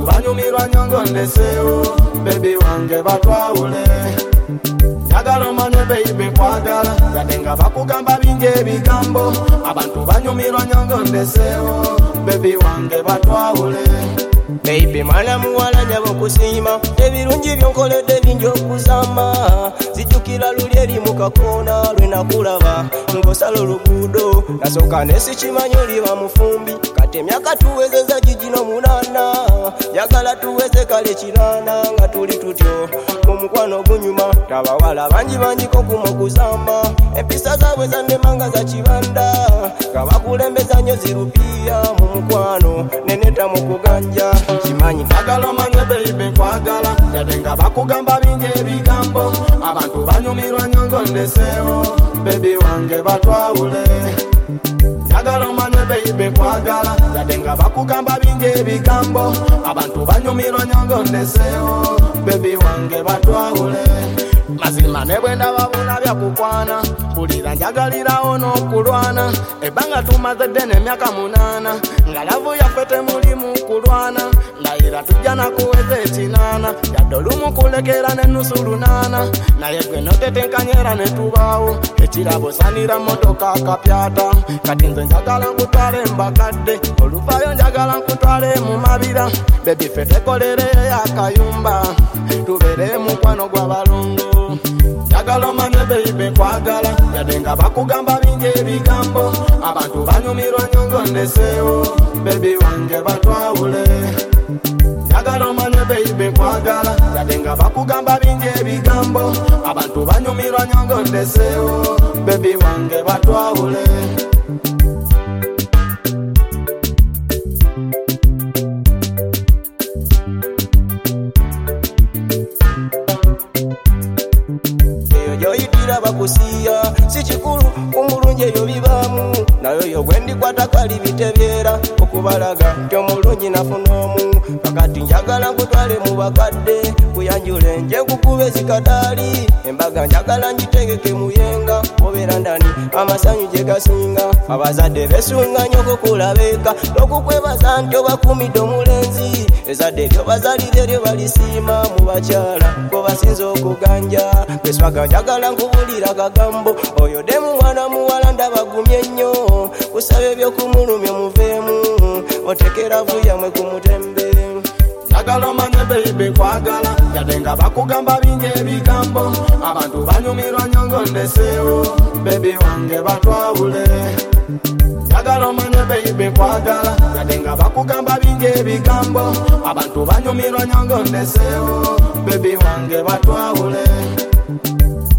banyumirwa nyongo ndesewo baby wange batwawule njagala omanye baby kwagala yadenga bakugamba bingi ebigambo abantu banyumirwa nyongo ndesewo baby wange batwawule baby mwana muwala nyabo kusima ebirungi byonkoledde bingi okuzama zijjukira luli eri mu kakoona lwe nakulaba ng'osala oluguudo nasooka nesikimanyi oliba mufumbi kati emyaka tuwezeza gigino 8 njagala tuweze kale 8 nga tuli tutyo mu mukwano gunyuma tabawala bangi kokuma okuzamba empisa zaabwe zannemanga za kibanda nga bakulembeza nnyo zirupiya mu mukwano neneta mu kuganja kimanyi njagala omanye baby kwagala yadenga bakugamba bingi ebigambo abantu banyumirwa nyongo ndesewo baby wange batwawule njagala omanye baby kwagala yadenga bakugamba bingi ebigambo abantu banyumirwa nyongo ndesewo baby wange batwawule mazima ne bwe ndaba buna byakukwana mpulira njagalirawo n'okulwana ebbanga tumaze ddene emyaka 8 nga lavu yaffe temulimu kulwana ndayira tujja nakuweza 8 yadde olumu kulekera n'ennusu 8 naye gwe notetenkanyera ne tubaawo ekirabo sanira motoka akapyata kati nze njagala nkutwale mbakadde oluvaayo njagala nkutwale mu mabira bebi ffe tekolereyo akayumba tubeere mukwano gw'abalongo njagala omanye baby kwagala yadenga bakugamba bingi ebigambo abantu banyumirwa nyongo ndesewo baby wange batwawule njagala omanye baby kwagala yadenga bakugamba bingi ebigambo abantu banyumirwa nyongo ndesewo baby wange batwawule bakusiya si kikulu omulungi eyo bibaamu nayo yo gwendikwata kali bitebyera okubalaga nti omulungi nafuna omu kakati njagala nkutwale mu bakadde kuyanjule nje nkukube zikadaali embaga njagala ngitegeke muyenga obeera ndani amasanyu gye gasinga abazadde besunga nnyo okukulabeeka n'okukwebaza nti obakumidde omulenzi ezadde eryo bazalire eryo balisiima mu bakyala go basinza okuganja beswaga njagala nkubulira kagambo oyo demu mwana muwala ndabagumye nnyo kusaba ebyokumulumya muveemu otekera vuyamwe ku mutembe njagala omanye baby kwagala yadenga bakugamba bingi ebigambo abantu banyumirwa nyongo ndesewo baby wange batwawule njagala omanye baby kwagala yadenga bakugamba bingi ebigambo abantu banyumirwa nyongo ndesewo baby wange batwawule